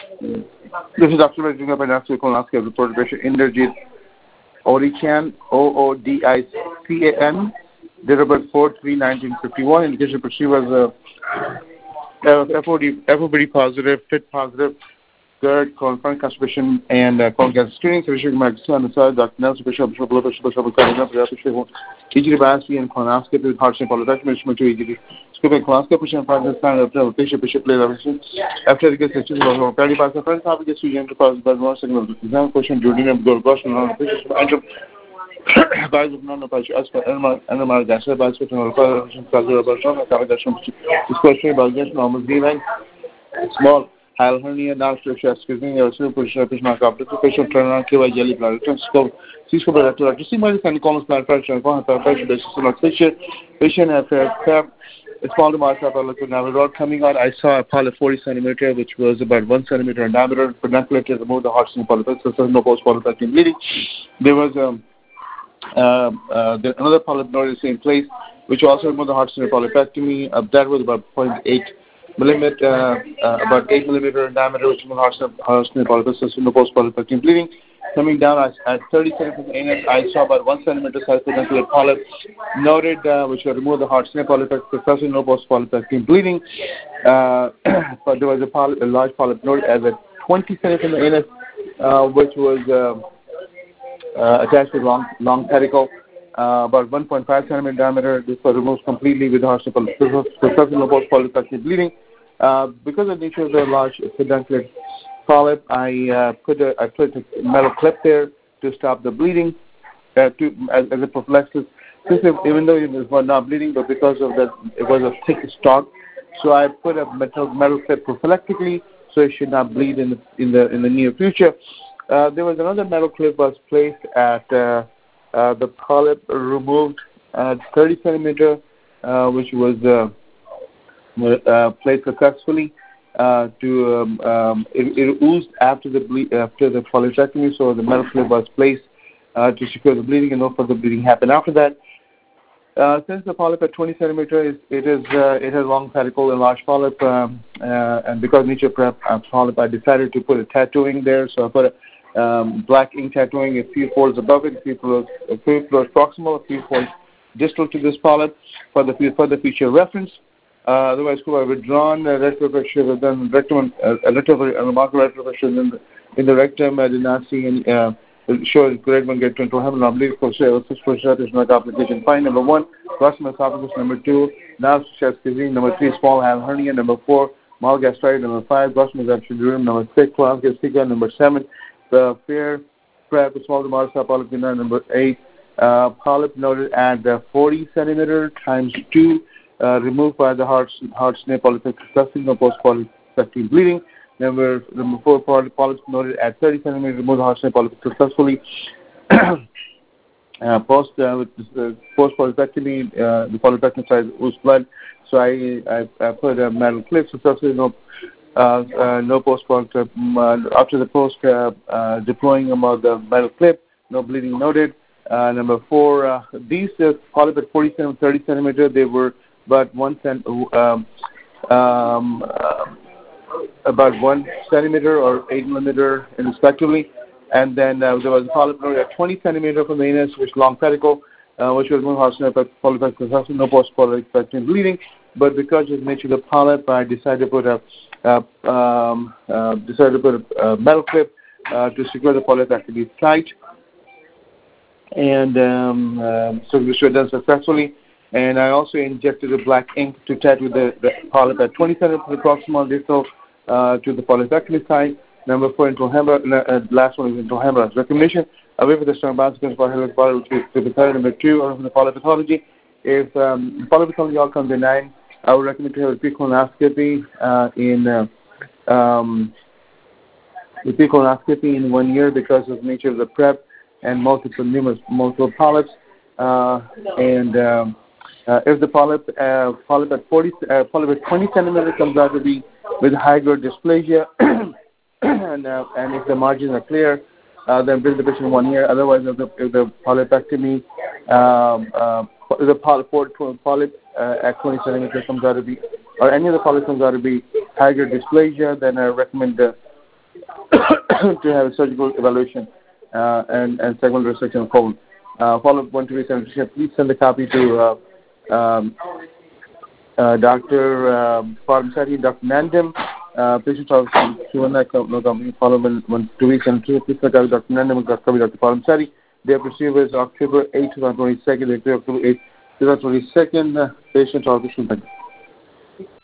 This is Dr. Rajendra Panasya Colonoscopy Report Patient Inderjit Oodichan, Oodican, date of birth 4/3/1951. Indication for she was FOBD positive, FIT positive, GERD, confirmed constipation, and colon cancer screening. So we should on the side, Dr. Nelson Bishop, EGD biopsy and colonoscopy with heart sample polypectomy, to EGD. Scooping colonoscopy, patient partner, sign of patient play everything. After the case, it's just about cardi pass the first topic is to enter cause by more signal exam question, duodenum, gotion, on the patient, enter Baz of non-apache, as per animal gas, Baz of non-apache, especially Balgas, normal D-line, small. Hal hernia, non-structure, screening, or super push mark up, patient turnaround, KY jelly bladder, scope, C-scope, to see my kind of columns, blood pressure, and pressure basis on patient after a small amount of liquid rod coming out. I saw a polyp 40 centimeter, which was about 1 centimeter in diameter, pedunculate, remove the heart polyp, so there's no post-polypectomy bleeding. There was another polyp node in the same place, which also removed the heart polypectomy. That was about 0.8 millimeter, about 8 millimeter in diameter, which is heart polyp, so no post-polypectomy bleeding. Coming down at 30 centimeters anus, I saw about 1 centimeter size pedunculate polyp noted, which will remove the heart polyp, successfully no post-polypectomy bleeding. But there was a large polyp noted as a 20 centimeter anus, which was attached to long pedicle, about 1.5 centimeter diameter. This was removed completely with heart polyp, successfully no post-polypectomy bleeding. Because of the nature of the large pedunculate polyp, I put a metal clip there to stop the bleeding, as a prophylaxis. Even though it was not bleeding, but because of that, it was a thick stalk, so I put a metal clip prophylactically, so it should not bleed in the near future. There was another metal clip was placed at the polyp removed at 30 centimeter, which was placed successfully. It oozed after the polypectomy, so the metal clip was placed to secure the bleeding, and no further bleeding happened after that. Since the polyp at 20 centimeter, it has long pedicle and large polyp, and because nature prep polyp, I decided to put a tattooing there. So I put a black ink tattooing a few folds above it, a few folds proximal, a few folds distal to this polyp for the future reference. Otherwise, could have withdrawn retroflexion, then rectum, remarkable retroflexion in the rectum. I did not see any. Show grade 1, grade 2, and oblique is not application. Fine. Number 1, proximal esophagus. Number 2, now chest cuisine. Number 3, small hernia. Number 4, mild gastritis. Number 5, proximal duodenum. Number 6, colonoscopy. Number 7, the fair prep, small to moderate polyp. Number 8, polyp noted at 40 centimeter times 2, removed by the heart snake polyp, successfully no post-polypectomy bleeding. Number 4, polyps noted at 30 centimeters, removed the heart snake polyp successfully. Post-polypectomy, the polypectomy size was blood, so I put a metal clip successfully, no post-polypectomy. After the deploying about the metal clip, no bleeding noted. Number 4, these polyp at 47, 30 centimeters, they were about 1 centimeter or 8 millimeter respectively, and then there was a polyp at 20 centimeter from the anus, which long pedicle, which was heart snake polyp, no post-polypectomy bleeding. But because of the nature of the polyp, I decided to put a metal clip to secure the polyp activity tight, and so this was done successfully. And I also injected a black ink to tattoo the polyp at 20 centimeters proximal distal to the polypectomy site. Number 4, last one is intrahumeral recognition. Away with the strong consequence for health body to the third. Number 2, or from the polypathology. If the polypathology all comes benign, I would recommend to have a pre-colonoscopy in 1 year because of the nature of the prep and multiple polyps. If the polyp at 20 centimeters comes out to be with high-grade dysplasia, and if the margins are clear, then bring the patient in 1 year. Otherwise, if the polypectomy, the polyp at 20 centimeters comes out to be, or any of the polyps comes out to be high-grade dysplasia, then I recommend to have a surgical evaluation and segmental resection of colon. Follow-up 128. Please send a copy to Dr. Parmsari, Dr. Nandem. Patient office, no company. Follow-up 1 2 weeks and please send a copy to Dr. Nandem and Dr. Parmsari. Their procedure is October 8, 2022. October 8, 2022. Patient office.